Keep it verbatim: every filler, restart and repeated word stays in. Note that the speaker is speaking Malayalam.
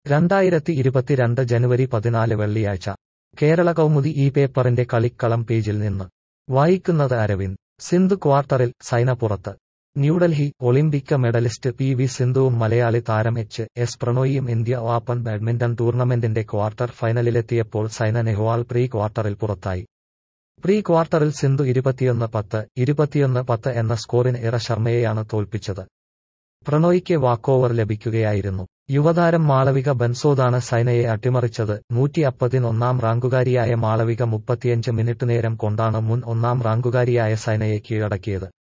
രണ്ടായിരത്തി ഇരുപത്തിരണ്ട് ജനുവരി പതിനാല് വെള്ളിയാഴ്ച കേരള കൗമുദി ഈ പേപ്പറിന്റെ കളിക്കളം പേജിൽ നിന്ന് വായിക്കുന്നത് അരവിന്ദ്. സിന്ധു ക്വാർട്ടറിൽ, സൈന പുറത്ത്. New Delhi. Olympic medallist P V സിന്ധുവും മലയാളി താരം എച്ച് എസ് പ്രണോയിയും ഇന്ത്യ ഓപ്പൺ ബാഡ്മിന്റൺ ടൂർണമെന്റിന്റെ ക്വാർട്ടർ ഫൈനലിലെത്തിയപ്പോൾ സൈന നെഹ്വാൾ പ്രീ ക്വാർട്ടറിൽ പുറത്തായി. പ്രീ ക്വാർട്ടറിൽ സിന്ധു ഇരുപത്തിയൊന്ന് പത്ത്, ഇരുപത്തിയൊന്ന് പത്ത് എന്ന സ്കോറിന് ഇറ ശർമ്മയെയാണ് തോൽപ്പിച്ചത്. പ്രണോയിക്ക് വാക്കോവർ ലഭിക്കുകയായിരുന്നു. യുവതാരം മാളവിക ബൻസോദാണ് സൈനയെ അട്ടിമറിച്ചത്. നൂറ്റി അപ്പതിനൊന്നാം റാങ്കുകാരിയായ മാളവിക മുപ്പത്തിയഞ്ച് മിനിറ്റ് നേരം കൊണ്ടാണ് മുൻ ഒന്നാം റാങ്കുകാരിയായ സൈനയെ കീഴടക്കിയത്.